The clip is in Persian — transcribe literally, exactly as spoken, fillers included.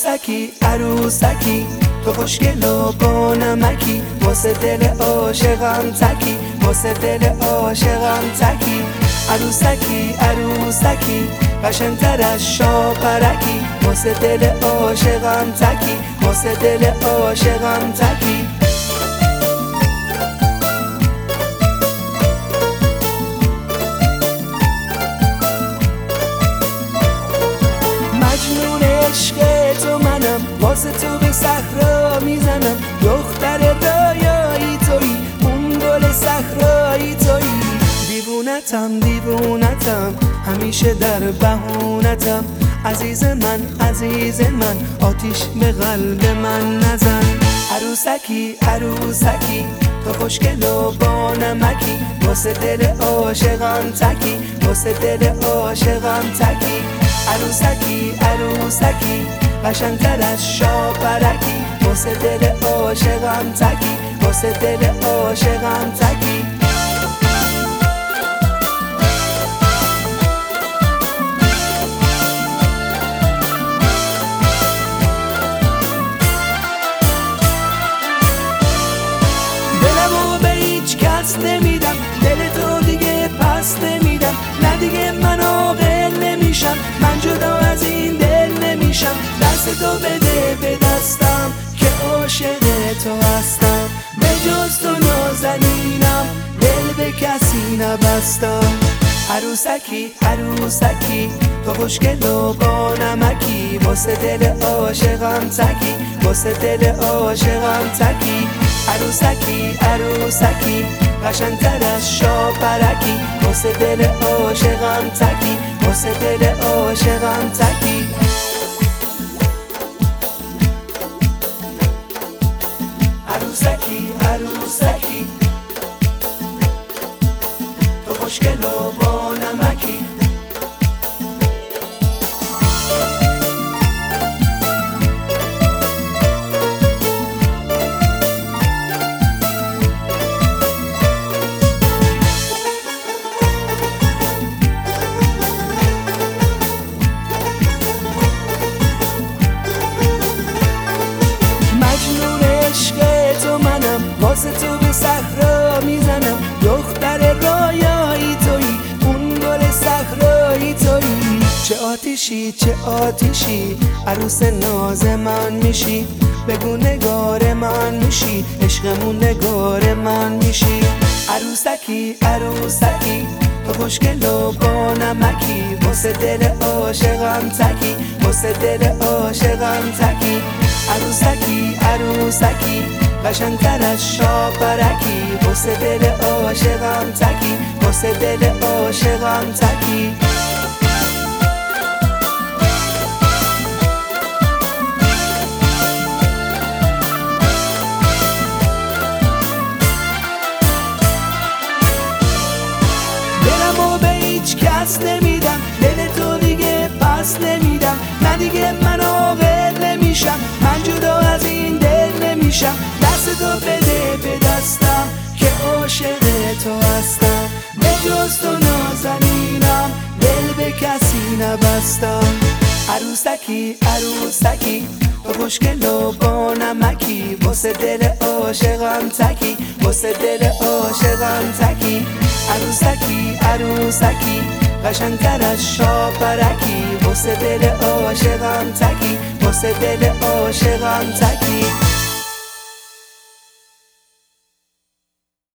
عروسکی عروسکی تو خوشگل و با نمکی، واسه دل عاشقم تکی، واسه دل عاشقم تکی. عروسکی عروسکی قشنگتر از شاپرکی، واسه دل عاشقم تکی، واسه دل عاشقم تکی. مجنون عشق تو منم، واسه تو به صحرا میزنم. دختر رویایی تویی، اون گل صحرایی تویی. دیوونتم دیوونتم همیشه در بهونتم. عزیز من عزیز من آتیش به قلب من نزن. عروسکی عروسکی تو خوشگل و با نمکی، واسه دل عاشقم تکی، واسه دل عاشقم تکی. عروسکی عروسکی قشنگتر از شاپرکی، واسه دل عاشقم تکی، واسه دل عاشقم تکی. دلمو به هیچ کس نمیدم، دل تو دیگه پس نمیدم. نه دیگه منو ول نمیشم، من جدا از این دل نمیشم. دست تو بده به دستم که عاشق تو هستم. به جز تو نازنینم دل به کسی نبستم. عروسکی عروسکی تو خوشگل و با نمکی، واسه دل عاشقم تکی، واسه دل عاشقم تکی. عروسکی عروسکی قشنگتر از شاپرکی، واسه دل عاشقم تکی، واسه دل عاشقم تکی. عروسکی عروسکی تو خوشگل و با نمکی. واسه تو به صحرا میزنم. دختر رویایی تویی، اون گل صحرایی تویی. چه آتیشی چه آتیشی عروس ناز من میشی. بگو نگار من میشی، عشقمون نگار من میشی. عروسکی عروسکی تو خوشگل و با نمکی، واسه دل عاشقم تکی، واسه دل عاشقم تکی. عروسکی عروسکی قشنگتر از شاپرکی، واسه دل عاشقم تکی، واسه دل عاشقم تکی. دلمو به هیچ کس نمیدم، دل تو دیگه پس نمیدم. نه دیگه منو ول نمیشم، من جدا از این دل نمیشم. دست تو بده به دستم که عاشق تو هستم. به جز تو نازنینم دل به کسی نبستم. عروسکی عروسکی تو خوشگل و با نمکی، واسه دل عاشقم تکی، واسه دل عاشقم تکی. عروسکی عروسکی قشنگتر از شاپرکی، واسه دل عاشقم تکی، واسه دل عاشقم تکی.